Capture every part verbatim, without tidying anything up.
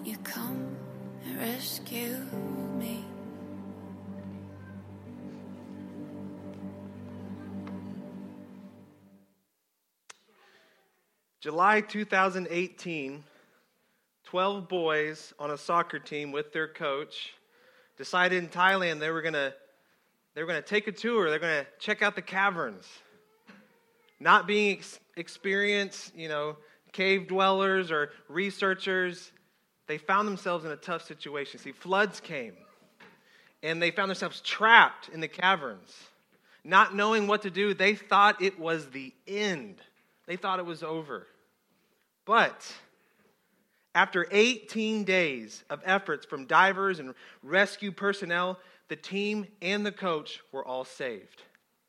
you come and rescue me. July two thousand eighteen, twelve boys on a soccer team with their coach decided in Thailand they were going to they were going to take a tour. They're going to check out the caverns. Not being ex- experienced, you know, cave dwellers or researchers, they found themselves in a tough situation. See, floods came, and they found themselves trapped in the caverns. Not knowing what to do, they thought it was the end. They thought it was over. But after eighteen days of efforts from divers and rescue personnel, the team and the coach were all saved.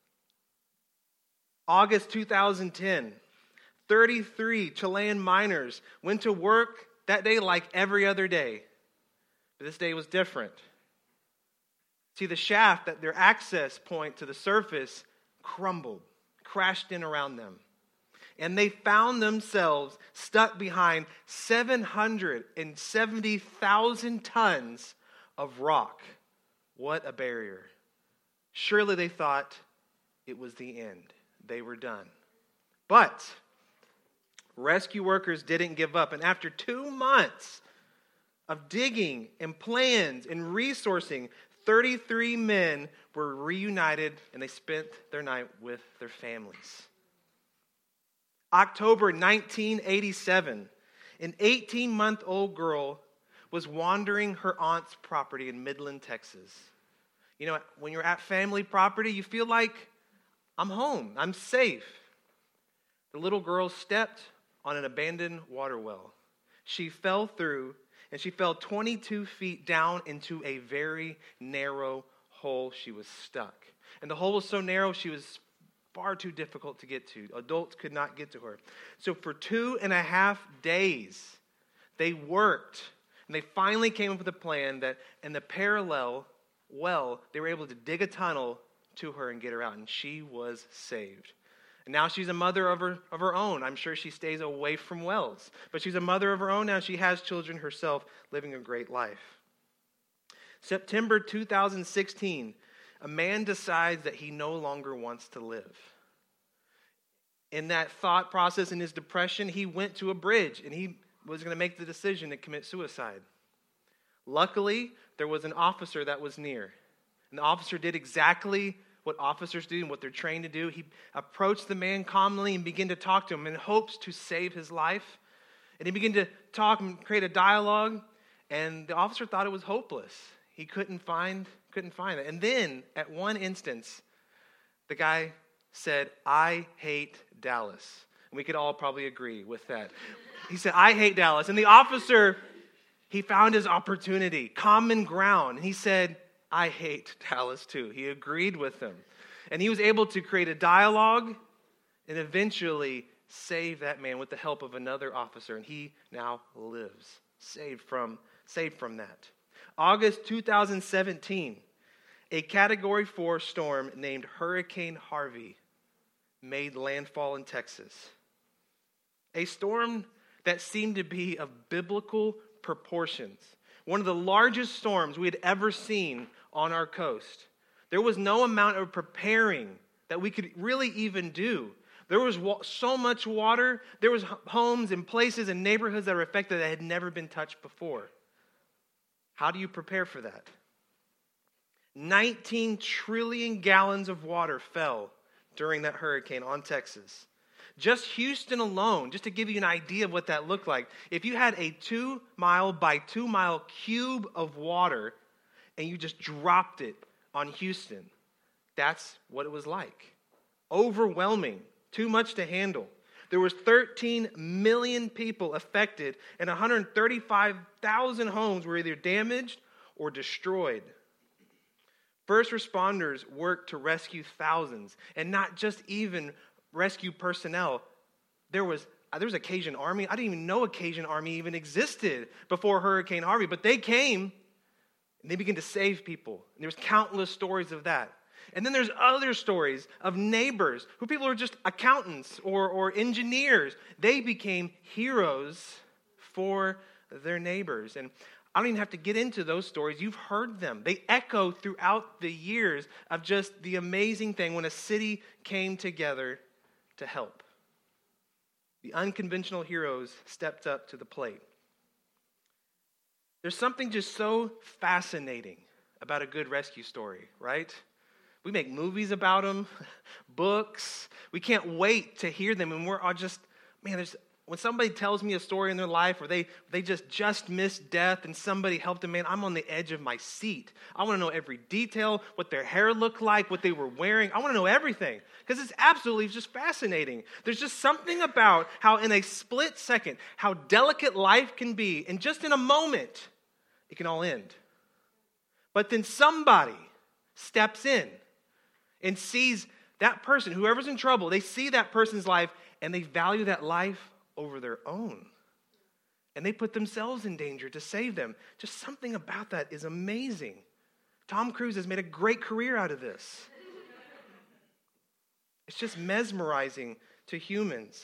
August two thousand ten, thirty-three Chilean miners went to work that day like every other day. But this day was different. See, the shaft, that their access point to the surface, crumbled, crashed in around them. And they found themselves stuck behind seven hundred seventy thousand tons of rock. What a barrier. Surely they thought it was the end. They were done. But rescue workers didn't give up. And after two months of digging and plans and resourcing, thirty-three men were reunited and they spent their night with their families. October nineteen eighty-seven, an eighteen-month-old girl was wandering her aunt's property in Midland, Texas. You know, when you're at family property, you feel like, I'm home, I'm safe. The little girl stepped on an abandoned water well. She fell through, and she fell twenty-two feet down into a very narrow hole. She was stuck. And the hole was so narrow, she was far too difficult to get to. Adults could not get to her. So for two and a half days, they worked, and they finally came up with a plan that in the parallel well, they were able to dig a tunnel to her and get her out, and she was saved. And now she's a mother of her, of her own. I'm sure she stays away from wells, but she's a mother of her own now. She has children herself, living a great life. September two thousand sixteen, a man decides that he no longer wants to live. In that thought process, in his depression, he went to a bridge, and he was going to make the decision to commit suicide. Luckily, there was an officer that was near. And the officer did exactly what officers do and what they're trained to do. He approached the man calmly and began to talk to him in hopes to save his life. And he began to talk and create a dialogue. And the officer thought it was hopeless. He couldn't find, couldn't find it. And then, at one instance, the guy said, "I hate Dallas." And we could all probably agree with that. He said, "I hate Dallas." And the officer, he found his opportunity, common ground. And he said, "I hate Dallas too." He agreed with him. And he was able to create a dialogue and eventually save that man with the help of another officer. And he now lives, saved from, saved from that. August two thousand seventeen, a Category four storm named Hurricane Harvey made landfall in Texas. A storm that seemed to be of biblical proportions. One of the largest storms we had ever seen on our coast. There was no amount of preparing that we could really even do. There was so much water. There was homes and places and neighborhoods that were affected that had never been touched before. How do you prepare for that? nineteen trillion gallons of water fell during that hurricane on Texas. Just Houston alone, just to give you an idea of what that looked like, if you had a two mile by two mile cube of water and you just dropped it on Houston, that's what it was like. Overwhelming, too much to handle. There was thirteen million people affected and one hundred thirty-five thousand homes were either damaged or destroyed. First responders worked to rescue thousands, and not just even rescue personnel. There was there was a Cajun Army. I didn't even know a Cajun Army even existed before Hurricane Harvey, but they came and they began to save people. And there's countless stories of that. And then there's other stories of neighbors who people are just accountants or, or engineers. They became heroes for their neighbors. And I don't even have to get into those stories. You've heard them. They echo throughout the years of just the amazing thing when a city came together to help. The unconventional heroes stepped up to the plate. There's something just so fascinating about a good rescue story, right? We make movies about them, books. We can't wait to hear them, and we're all just, man, there's, when somebody tells me a story in their life where they, they just, just missed death and somebody helped them, man, I'm on the edge of my seat. I want to know every detail, what their hair looked like, what they were wearing. I want to know everything because it's absolutely just fascinating. There's just something about how in a split second, how delicate life can be, and just in a moment, it can all end. But then somebody steps in and sees that person, whoever's in trouble, they see that person's life and they value that life over their own. And they put themselves in danger to save them. Just something about that is amazing. Tom Cruise has made a great career out of this. It's just mesmerizing to humans.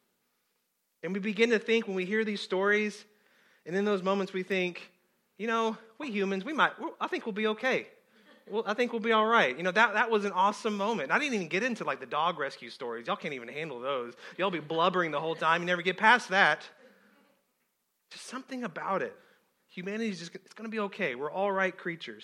And we begin to think when we hear these stories, and in those moments we think, you know, we humans, we might, I think we'll be okay. Well, I think we'll be all right. You know, that, that was an awesome moment. I didn't even get into like the dog rescue stories. Y'all can't even handle those. Y'all be blubbering the whole time. You never get past that. Just something about it. Humanity's just, it's going to be okay. We're all right creatures.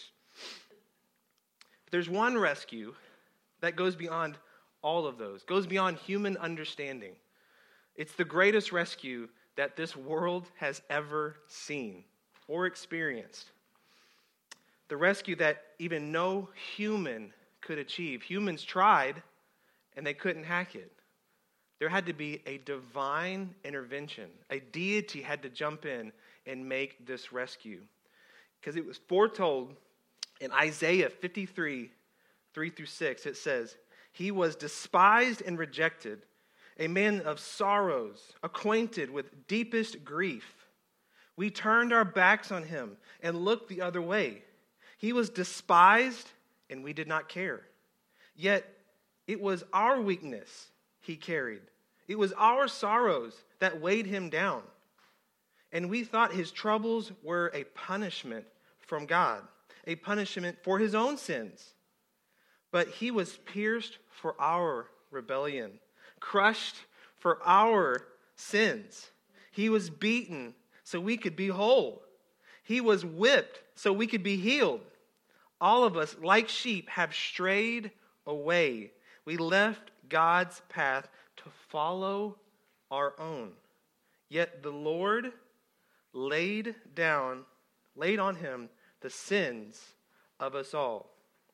But there's one rescue that goes beyond all of those, goes beyond human understanding. It's the greatest rescue that this world has ever seen or experienced. The rescue that even no human could achieve. Humans tried, and they couldn't hack it. There had to be a divine intervention. A deity had to jump in and make this rescue. Because it was foretold in Isaiah fifty-three, three through six, it says, "He was despised and rejected, a man of sorrows, acquainted with deepest grief. We turned our backs on him and looked the other way. He was despised, and we did not care. Yet it was our weakness he carried. It was our sorrows that weighed him down. And we thought his troubles were a punishment from God, a punishment for his own sins. But he was pierced for our rebellion, crushed for our sins. He was beaten so we could be whole. He was whipped so we could be healed. All of us, like sheep, have strayed away. We left God's path to follow our own. Yet the Lord laid down, laid on him the sins of us all."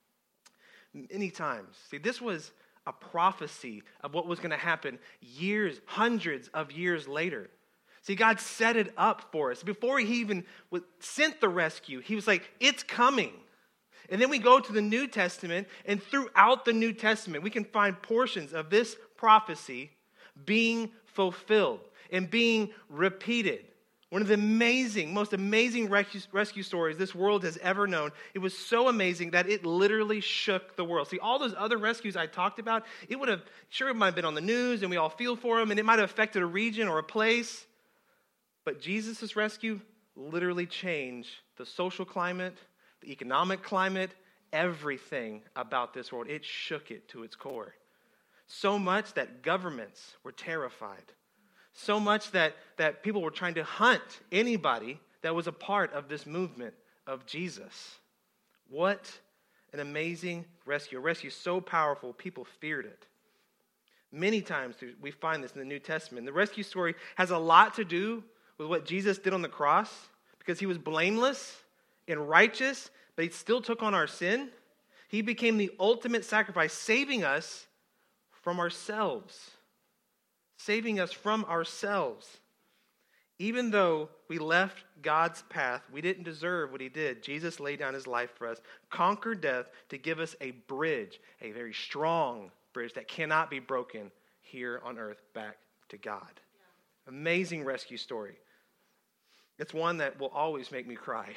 Many times. See, this was a prophecy of what was going to happen years, hundreds of years later. See, God set it up for us. Before he even sent the rescue, he was like, it's coming. And then we go to the New Testament, and throughout the New Testament, we can find portions of this prophecy being fulfilled and being repeated. One of the amazing, most amazing rescue, rescue stories this world has ever known. It was so amazing that it literally shook the world. See, all those other rescues I talked about, it would have, sure, it might have been on the news, and we all feel for them, and it might have affected a region or a place. But Jesus' rescue literally changed the social climate, the economic climate, everything about this world. It shook it to its core. So much that governments were terrified. So much that, that people were trying to hunt anybody that was a part of this movement of Jesus. What an amazing rescue. A rescue so powerful, people feared it. Many times we find this in the New Testament. The rescue story has a lot to do with what Jesus did on the cross, because he was blameless and righteous, but he still took on our sin. He became the ultimate sacrifice, saving us from ourselves. Saving us from ourselves. Even though we left God's path, we didn't deserve what he did. Jesus laid down his life for us, conquered death to give us a bridge, a very strong bridge that cannot be broken here on earth back to God. Yeah. Amazing rescue story. It's one that will always make me cry.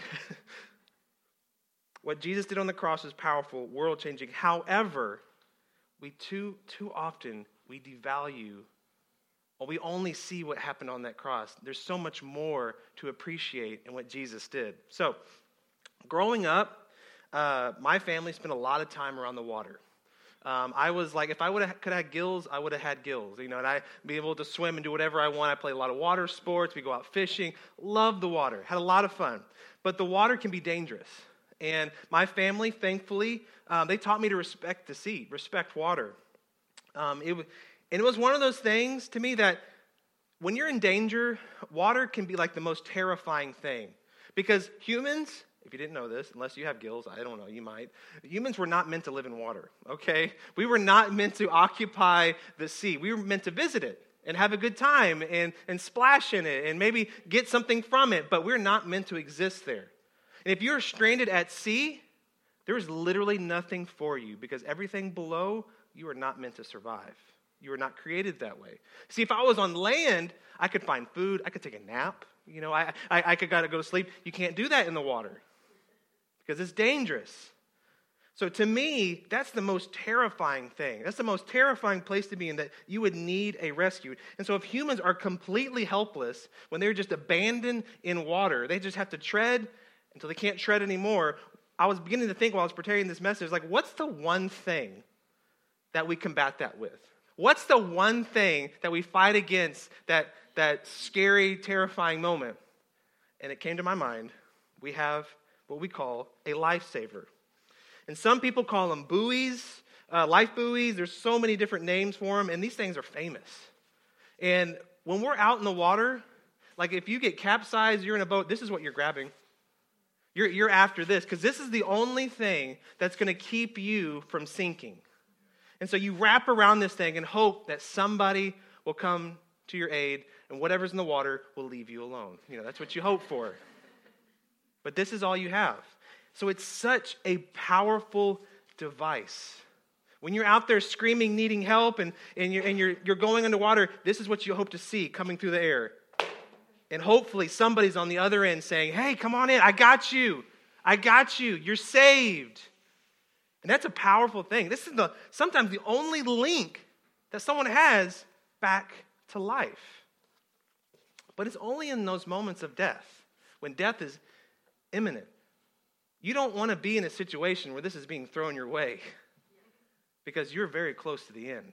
What Jesus did on the cross is powerful, world-changing. However, we too, too often, we devalue Well, we only see what happened on that cross. There's so much more to appreciate in what Jesus did. So, growing up, uh, my family spent a lot of time around the water. Um, I was like, if I would have could have had gills, I would have had gills, you know, and I'd be able to swim and do whatever I want. I played a lot of water sports. We go out fishing. Loved the water. Had a lot of fun. But the water can be dangerous. And my family, thankfully, um, they taught me to respect the sea, respect water. Um, it was, and it was one of those things to me that when you're in danger, water can be like the most terrifying thing. Because humans, if you didn't know this, unless you have gills, I don't know, you might. Humans were not meant to live in water, okay? We were not meant to occupy the sea. We were meant to visit it and have a good time and, and splash in it and maybe get something from it, but we're not meant to exist there. And if you're stranded at sea, there is literally nothing for you because everything below, you are not meant to survive. You were not created that way. See, if I was on land, I could find food. I could take a nap. You know, I, I, I could gotta go to sleep. You can't do that in the water because it's dangerous. So to me, that's the most terrifying thing. That's the most terrifying place to be in, that you would need a rescue. And so if humans are completely helpless when they're just abandoned in water, they just have to tread until they can't tread anymore. I was beginning to think while I was preparing this message, like, what's the one thing that we combat that with? What's the one thing that we fight against that, that scary, terrifying moment? And it came to my mind, we have what we call a lifesaver. And some people call them buoys, uh, life buoys. There's so many different names for them, and these things are famous. And when we're out in the water, like if you get capsized, you're in a boat, this is what you're grabbing. You're, you're after this, because this is the only thing that's going to keep you from sinking. And so you wrap around this thing and hope that somebody will come to your aid, and whatever's in the water will leave you alone. You know, that's what you hope for. But this is all you have. So it's such a powerful device. When you're out there screaming, needing help, and, and, you're, and you're, you're going underwater, this is what you hope to see coming through the air. And hopefully somebody's on the other end saying, hey, come on in, I got you. I got you. You're saved. And that's a powerful thing. This is the sometimes the only link that someone has back to life. But it's only in those moments of death, when death is imminent. You don't want to be in a situation where this is being thrown your way because you're very close to the end.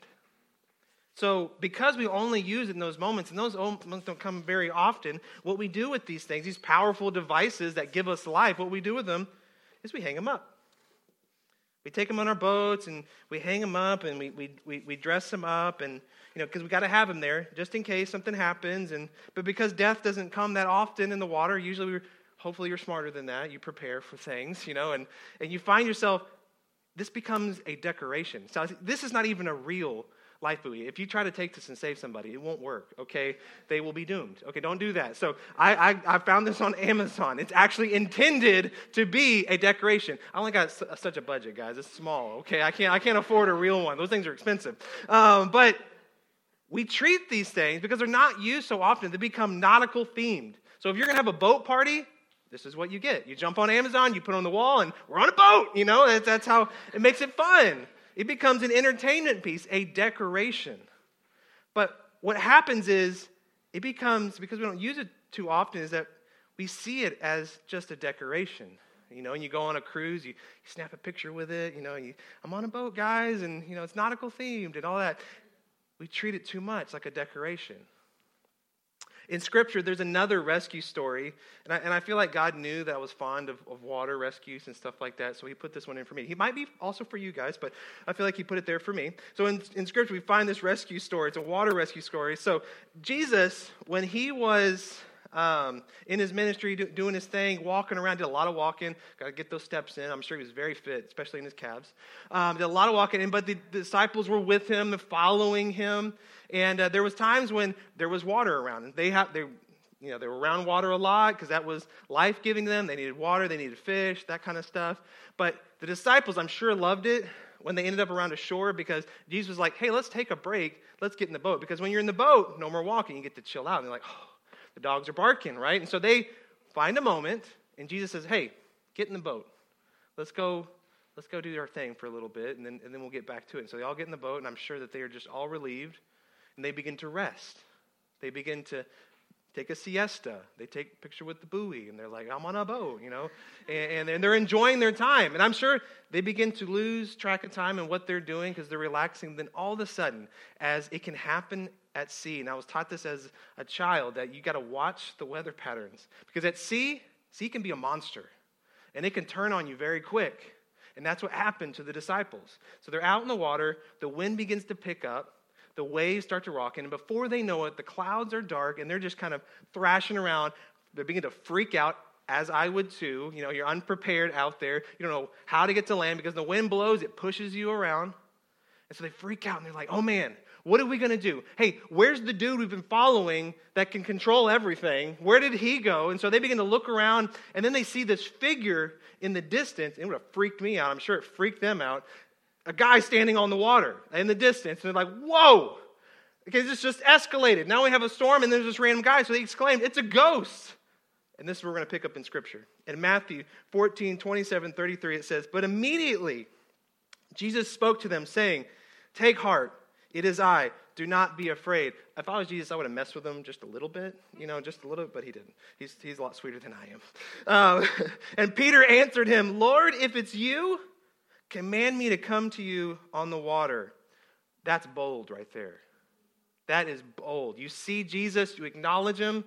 So because we only use it in those moments, and those moments don't come very often, what we do with these things, these powerful devices that give us life, what we do with them is we hang them up. We take them on our boats, and we hang them up, and we we we, we dress them up, and you know, because we got to have them there just in case something happens. And but because death doesn't come that often in the water, usually, we're, hopefully, you're smarter than that. You prepare for things, you know, and and you find yourself. This becomes a decoration. So this is not even a real life buoy. If you try to take this and save somebody, it won't work, okay? They will be doomed. Okay, don't do that. So I, I, I found this on Amazon. It's actually intended to be a decoration. I only got s- such a budget, guys. It's small, okay? I can't I can't afford a real one. Those things are expensive. Um, but we treat these things, because they're not used so often, they become nautical themed. So if you're going to have a boat party, this is what you get. You jump on Amazon, you put it on the wall, and we're on a boat. You know, that's, that's how it makes it fun. It becomes an entertainment piece, a decoration. But what happens is, it becomes, because we don't use it too often, is that we see it as just a decoration. You know, and you go on a cruise, you, you snap a picture with it, you know, you, I'm on a boat, guys, and, you know, it's nautical themed and all that. We treat it too much like a decoration. In Scripture, there's another rescue story, and I, and I feel like God knew that I was fond of, of water rescues and stuff like that, so he put this one in for me. He might be also for you guys, but I feel like he put it there for me. So in, in Scripture, we find this rescue story. It's a water rescue story. So Jesus, when he was um, in his ministry, do, doing his thing, walking around, did a lot of walking, got to get those steps in. I'm sure he was very fit, especially in his calves. Um, did a lot of walking, in, but the, the disciples were with him, following him. And uh, there was times when there was water around, and they have they, you know, they were around water a lot because that was life-giving to them. They needed water, they needed fish, that kind of stuff. But the disciples, I'm sure, loved it when they ended up around a shore, because Jesus was like, "Hey, let's take a break. Let's get in the boat." Because when you're in the boat, no more walking. You get to chill out. And they're like, "Oh, the dogs are barking, right?" And so they find a moment, and Jesus says, "Hey, get in the boat. Let's go." Let's go do our thing for a little bit, and then and then we'll get back to it. And so they all get in the boat, and I'm sure that they are just all relieved. And they begin to rest. They begin to take a siesta. They take a picture with the buoy, and they're like, I'm on a boat, you know, and, and they're enjoying their time. And I'm sure they begin to lose track of time and what they're doing because they're relaxing. Then all of a sudden, as it can happen at sea, and I was taught this as a child, that you got to watch the weather patterns. Because at sea, sea can be a monster, and it can turn on you very quick. And that's what happened to the disciples. So they're out in the water, the wind begins to pick up, the waves start to rock, and before they know it, the clouds are dark, and they're just kind of thrashing around. They begin to freak out, as I would too. You know, you're unprepared out there. You don't know how to get to land because the wind blows, it pushes you around. And so they freak out, and they're like, oh man, what are we going to do? Hey, where's the dude we've been following that can control everything? Where did he go? And so they begin to look around, and then they see this figure in the distance. It would have freaked me out. I'm sure it freaked them out. A guy standing on the water in the distance. And they're like, whoa! Because it's just escalated. Now we have a storm, and there's this random guy. So they exclaimed, it's a ghost. And this is what we're going to pick up in Scripture. In Matthew fourteen, twenty-seven, thirty-three, it says, but immediately Jesus spoke to them, saying, take heart. It is I. Do not be afraid. If I was Jesus, I would have messed with him just a little bit, you know, just a little bit, but he didn't. He's, he's a lot sweeter than I am. Uh, and Peter answered him, Lord, if it's you, command me to come to you on the water. That's bold right there. That is bold. You see Jesus, you acknowledge him.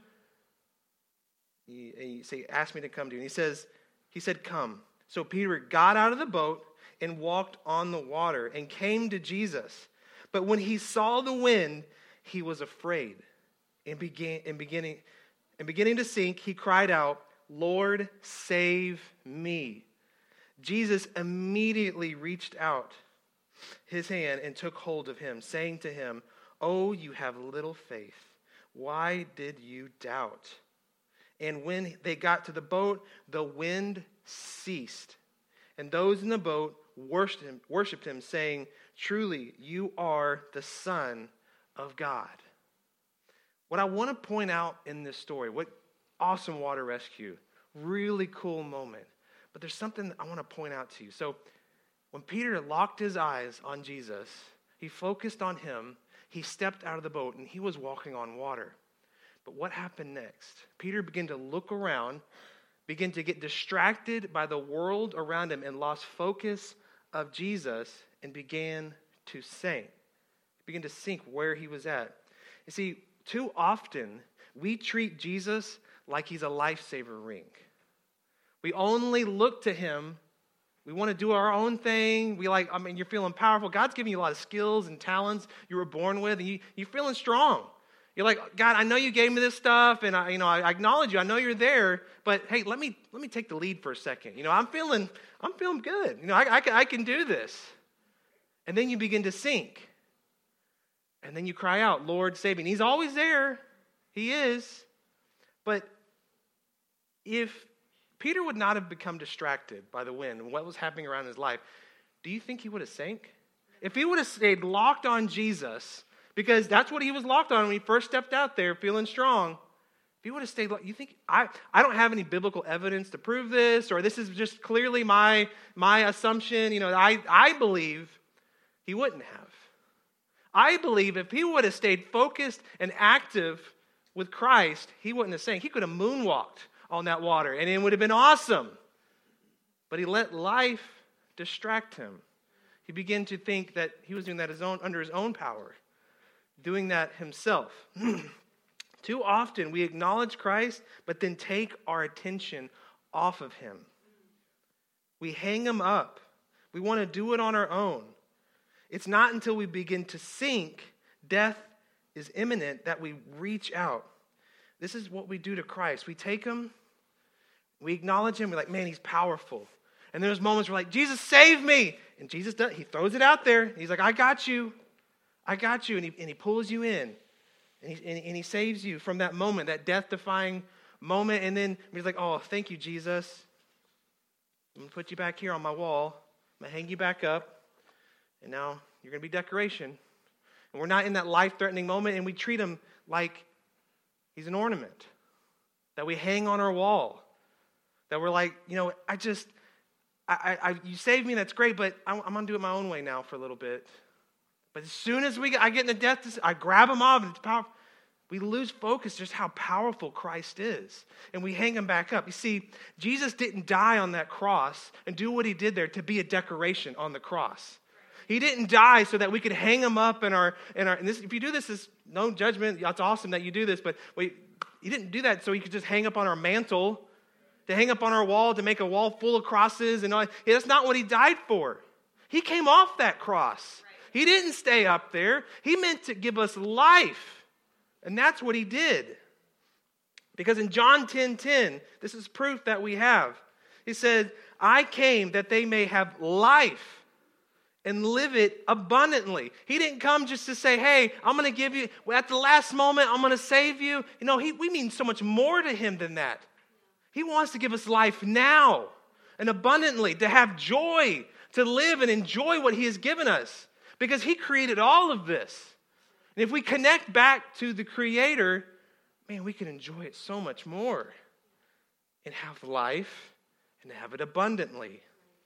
You, you say, ask me to come to you. And he says, he said, come. So Peter got out of the boat and walked on the water and came to Jesus. But when he saw the wind, he was afraid. And began and beginning and beginning to sink, he cried out, Lord, save me. Jesus immediately reached out his hand and took hold of him, saying to him, oh, you have little faith. Why did you doubt? And when they got to the boat, the wind ceased. And those in the boat worshiped him, worshiped him, saying, truly, you are the Son of God. What I want to point out in this story, what awesome water rescue, really cool moment. But there's something I want to point out to you. So when Peter locked his eyes on Jesus, he focused on him, he stepped out of the boat, and he was walking on water. But what happened next? Peter began to look around, began to get distracted by the world around him, and lost focus of Jesus and began to sink. He began to sink where he was at. You see, too often we treat Jesus like he's a lifesaver ring. We only look to him. We want to do our own thing. We like, I mean, you're feeling powerful. God's giving you a lot of skills and talents you were born with, and you, you're feeling strong. You're like, God, I know you gave me this stuff, and I, you know, I acknowledge you. I know you're there, but hey, let me let me take the lead for a second. You know, I'm feeling, I'm feeling good. You know, I, I can, I can do this. And then you begin to sink, and then you cry out, Lord, save me. And he's always there. He is. But if Peter would not have become distracted by the wind and what was happening around his life, do you think he would have sank? If he would have stayed locked on Jesus, because that's what he was locked on when he first stepped out there feeling strong, if he would have stayed, you think, I, I don't have any biblical evidence to prove this, or this is just clearly my, my assumption. You know, I, I believe he wouldn't have. I believe if he would have stayed focused and active with Christ, he wouldn't have sank. He could have moonwalked on that water, and it would have been awesome. But he let life distract him. He began to think that he was doing that his own, under his own power, doing that himself. Too often we acknowledge Christ, but then take our attention off of him. We hang him up. We want to do it on our own. It's not until we begin to sink, death is imminent, that we reach out. This is what we do to Christ. We take him, we acknowledge him, we're like, man, he's powerful. And there's moments where we're like, Jesus, save me. And Jesus does, he throws it out there. He's like, I got you. I got you. And he, and he pulls you in. And he, and, and he saves you from that moment, that death-defying moment. And then he's like, oh, thank you, Jesus. I'm going to put you back here on my wall. I'm going to hang you back up. And now you're going to be decoration. And we're not in that life-threatening moment, and we treat him like he's an ornament that we hang on our wall. That we're like, you know, I just, I, I, you saved me, that's great, but I'm, I'm going to do it my own way now for a little bit. But as soon as we get, I get in the death, I grab him off, and it's powerful. We lose focus just how powerful Christ is. And we hang him back up. You see, Jesus didn't die on that cross and do what he did there to be a decoration on the cross. He didn't die so that we could hang him up in our, in our and this, if you do this, is no judgment. It's awesome that you do this, but wait, he didn't do that so he could just hang up on our mantle, to hang up on our wall, to make a wall full of crosses. And all. Yeah, that's not what he died for. He came off that cross. He didn't stay up there. He meant to give us life. And that's what he did. Because in John ten ten, this is proof that we have. He said, I came that they may have life and live it abundantly. He didn't come just to say, hey, I'm going to give you, at the last moment, I'm going to save you. You know, he, we mean so much more to him than that. He wants to give us life now and abundantly, to have joy, to live and enjoy what he has given us. Because he created all of this. And if we connect back to the Creator, man, we can enjoy it so much more and have life and have it abundantly.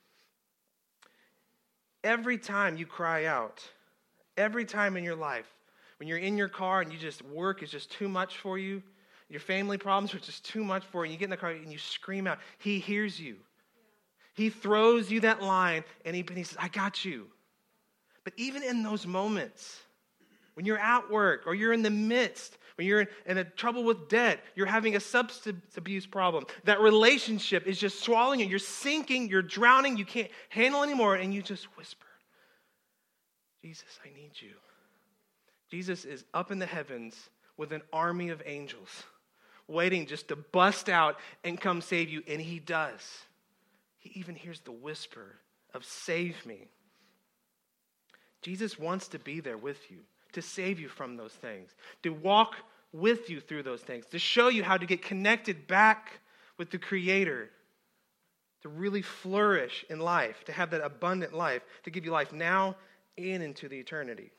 Every time you cry out, every time in your life, when you're in your car and you just, work is just too much for you, your family problems are just too much for you, and you get in the car and you scream out, he hears you. He throws you that line and he, and he says, I got you. But even in those moments, when you're at work or you're in the midst, when you're in, in a trouble with debt, you're having a substance abuse problem, that relationship is just swallowing you. You're sinking, you're drowning, you can't handle anymore, and you just whisper, Jesus, I need you. Jesus is up in the heavens with an army of angels waiting just to bust out and come save you, and he does. He even hears the whisper of save me. Jesus wants to be there with you, to save you from those things, to walk with you through those things, to show you how to get connected back with the Creator, to really flourish in life, to have that abundant life, to give you life now and into the eternity.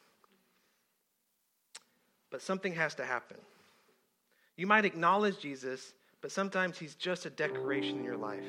But something has to happen. You might acknowledge Jesus, but sometimes he's just a decoration in your life.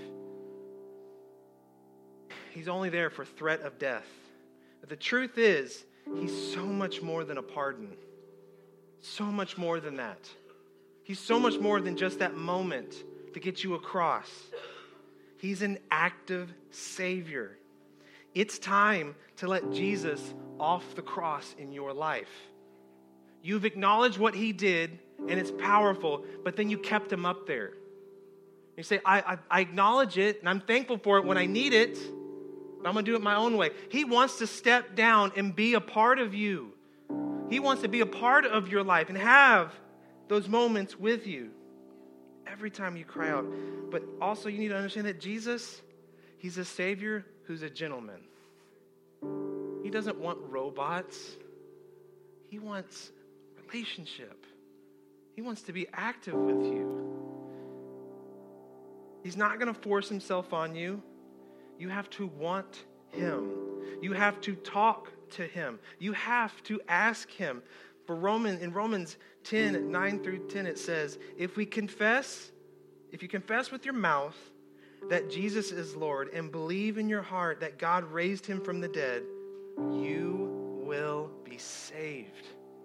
He's only there for threat of death. But the truth is, he's so much more than a pardon. So much more than that. He's so much more than just that moment to get you across. He's an active Savior. It's time to let Jesus off the cross in your life. You've acknowledged what he did, and it's powerful, but then you kept him up there. You say, I, I, I acknowledge it, and I'm thankful for it when I need it, but I'm going to do it my own way. He wants to step down and be a part of you. He wants to be a part of your life and have those moments with you every time you cry out. But also you need to understand that Jesus, he's a Savior who's a gentleman. He doesn't want robots. He wants relationship. He wants to be active with you. He's not going to force himself on you. You have to want him. You have to talk to him. You have to ask him. For Roman, in Romans ten, nine through ten, it says, if we confess, if you confess with your mouth that Jesus is Lord and believe in your heart that God raised him from the dead, you will be saved.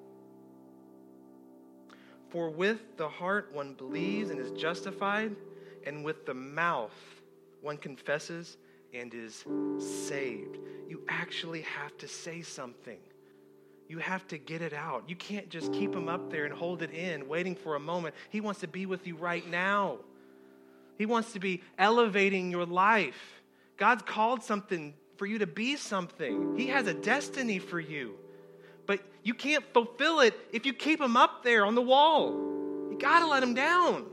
For with the heart one believes and is justified, and with the mouth one confesses and is saved. You actually have to say something. You have to get it out. You can't just keep him up there and hold it in, waiting for a moment. He wants to be with you right now. He wants to be elevating your life. God's called something for you to be something. He has a destiny for you. But you can't fulfill it if you keep him up there on the wall. You got to let him down.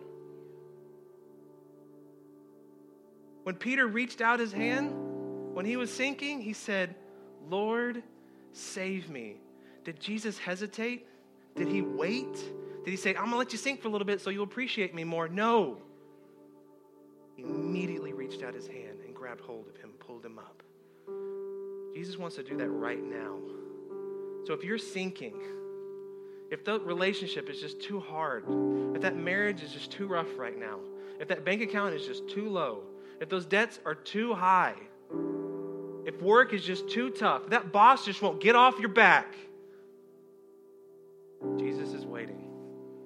When Peter reached out his hand, when he was sinking, he said, Lord, save me. Did Jesus hesitate? Did he wait? Did he say, I'm going to let you sink for a little bit so you'll appreciate me more? No. He immediately reached out his hand and grabbed hold of him, pulled him up. Jesus wants to do that right now. So if you're sinking, if the relationship is just too hard, if that marriage is just too rough right now, if that bank account is just too low, if those debts are too high, if work is just too tough, if that boss just won't get off your back, Jesus is waiting.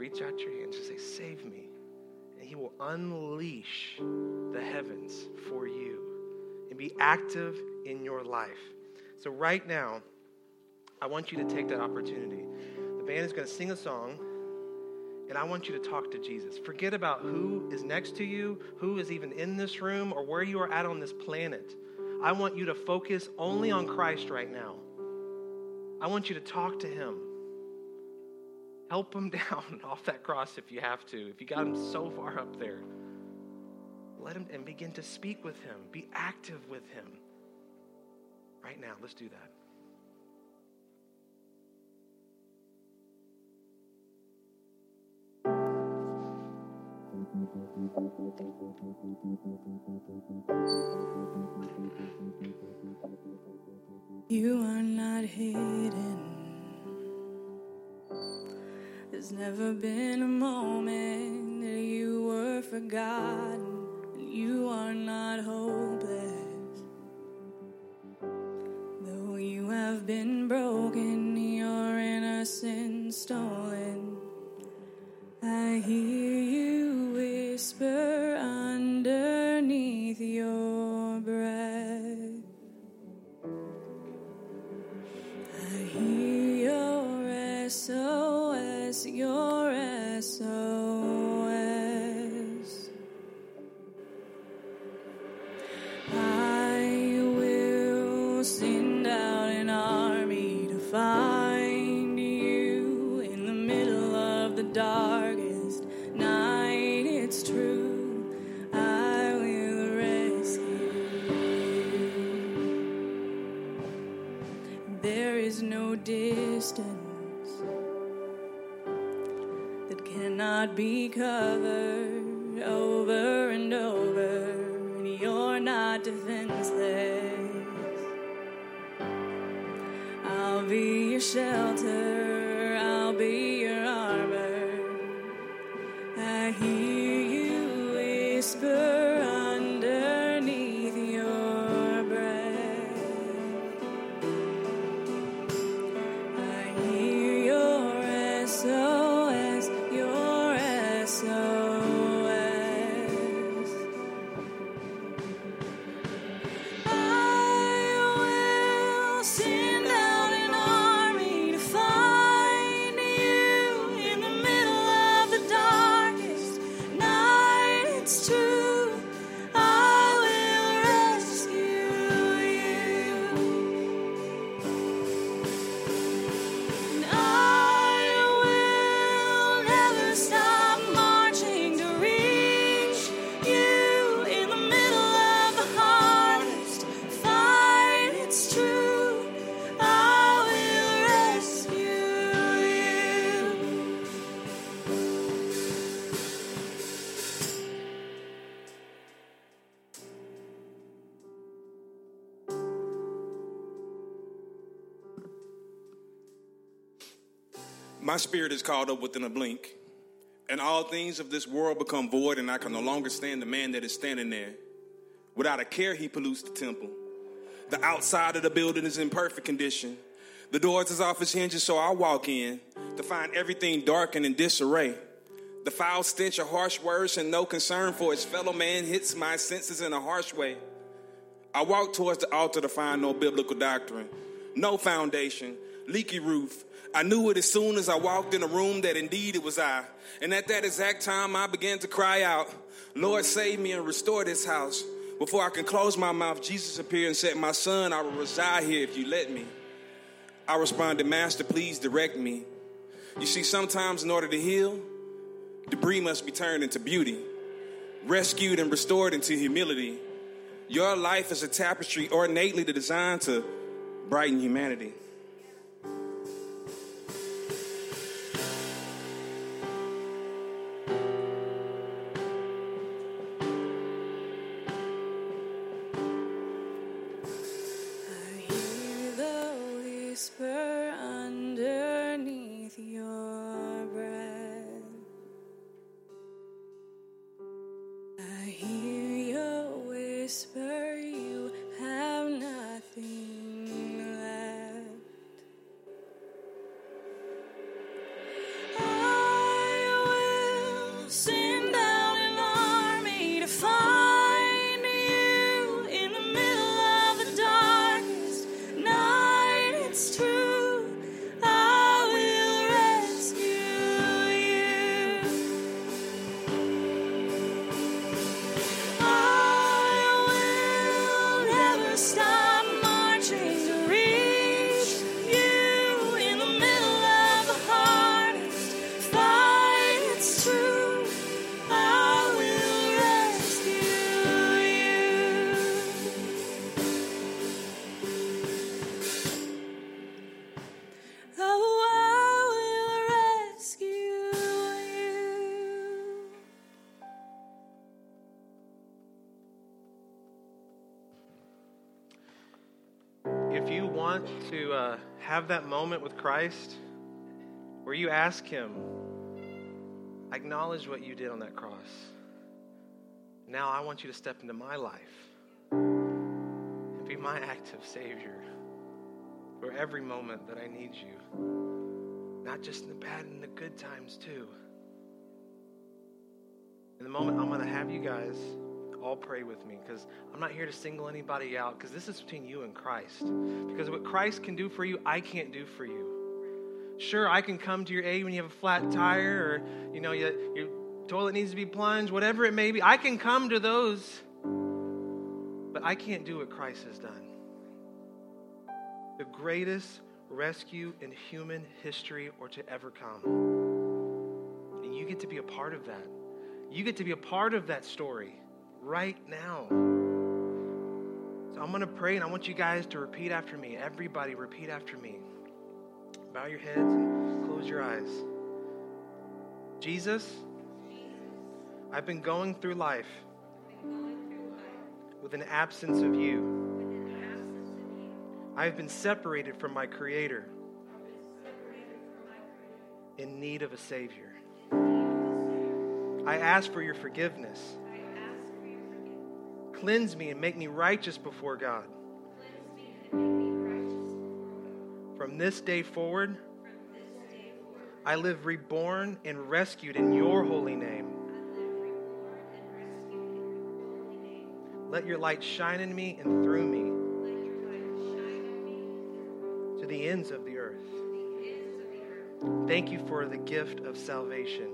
reach out your hands and say, save me. And he will unleash the heavens for you and be active in your life. So right now, I want you to take that opportunity. The band is going to sing a song, and I want you to talk to Jesus. Forget about who is next to you, who is even in this room, or where you are at on this planet. I want you to focus only on Christ right now. I want you to talk to him. Help him down off that cross if you have to. If you got him so far up there, let him and begin to speak with him. Be active with him. Right now, let's do that. You are not hidden. There's never been a moment that you were forgotten. You are not hopeless. Though you have been broken, your innocence stolen. I hear you whisper underneath your breath. I hear your S O S, your S O S. I will send out an army to find you in the middle of the darkest night. It's true, I will rescue you. There is no distance that cannot be covered over and over, and you're not defenseless. I'll be your shelter, I'll be your armor. I hear you whisper underneath your breath. I hear your S O S, your S O S. I will send out an army to find you in the middle of the darkest night. It's true, I will rescue you. And I will never stop marching to reach you in the middle of the hardest fight. It's true, I will rescue you. My spirit is caught up within a blink, and all things of this world become void, and I can no longer stand the man that is standing there. Without a care, he pollutes the temple. The outside of the building is in perfect condition. The doors is off its hinges, so I walk in to find everything dark and in disarray. The foul stench of harsh words and no concern for his fellow man hits my senses in a harsh way. I walk towards the altar to find no biblical doctrine, no foundation, leaky roof. I knew it as soon as I walked in the room that indeed it was I. And at that exact time, I began to cry out, Lord, save me and restore this house. Before I can close my mouth, Jesus appeared and said, my son, I will reside here if you let me. I responded, Master, please direct me. You see, sometimes in order to heal, debris must be turned into beauty, rescued and restored into humility. Your life is a tapestry ornately designed to brighten humanity. I hear the whisper underneath your breath. I hear your whisper, you have nothing left. I want to uh, have that moment with Christ where you ask him, I acknowledge what you did on that cross. Now I want you to step into my life and be my active Savior for every moment that I need you. Not just in the bad and the good times too. In the moment, I'm going to have you guys all pray with me, because I'm not here to single anybody out, because this is between you and Christ. Because what Christ can do for you, I can't do for you. Sure, I can come to your aid when you have a flat tire, or you know you, your toilet needs to be plunged, whatever it may be. I can come to those, but I can't do what Christ has done. The greatest rescue in human history or to ever come. And you get to be a part of that. You get to be a part of that story right now. So I'm going to pray, and I want you guys to repeat after me. Everybody repeat after me. Bow your heads and close your eyes. Jesus, I've been going through life with an absence of you. I have been separated from my Creator, in need of a Savior. I ask for your forgiveness. Cleanse me and make me righteous before God. From this day forward, I live reborn and rescued in your holy name. Let your light shine in me and through me to the ends of the earth. Thank you for the gift of salvation,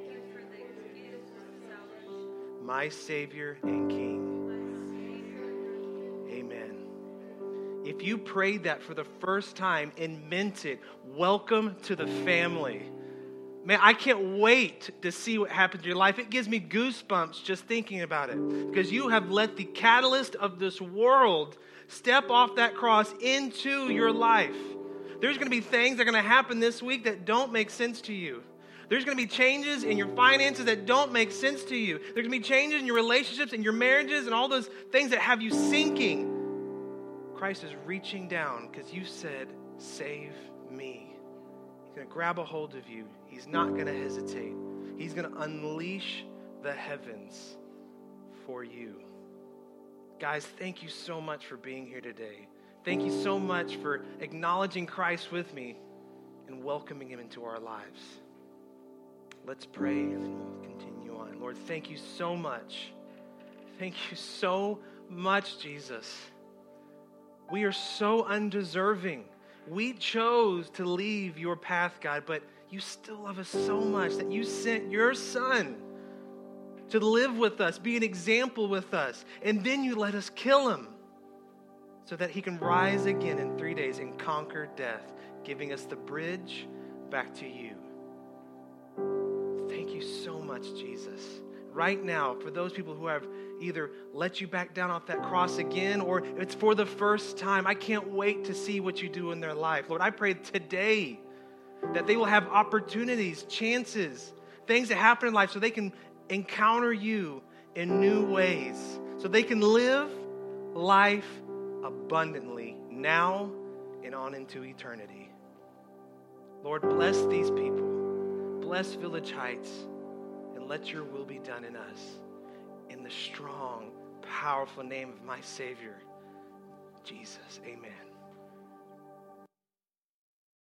my Savior and King. Amen. If you prayed that for the first time and meant it, welcome to the family. Man, I can't wait to see what happens in your life. It gives me goosebumps just thinking about it, because you have let the catalyst of this world step off that cross into your life. There's going to be things that are going to happen this week that don't make sense to you. There's going to be changes in your finances that don't make sense to you. There's going to be changes in your relationships and your marriages and all those things that have you sinking. Christ is reaching down because you said, save me. He's going to grab a hold of you. He's not going to hesitate. He's going to unleash the heavens for you. Guys, thank you so much for being here today. Thank you so much for acknowledging Christ with me and welcoming him into our lives. Let's pray and then we'll continue on. Lord, thank you so much. Thank you so much, Jesus. We are so undeserving. We chose to leave your path, God, but you still love us so much that you sent your Son to live with us, be an example with us, and then you let us kill him so that he can rise again in three days and conquer death, giving us the bridge back to you. Thank you so much, Jesus. Right now, for those people who have either let you back down off that cross again, or it's for the first time, I can't wait to see what you do in their life. Lord, I pray today that they will have opportunities, chances, things that happen in life so they can encounter you in new ways, so they can live life abundantly now and on into eternity. Lord, bless these people. Bless Village Heights, and let your will be done in us. In the strong, powerful name of my Savior, Jesus. Amen.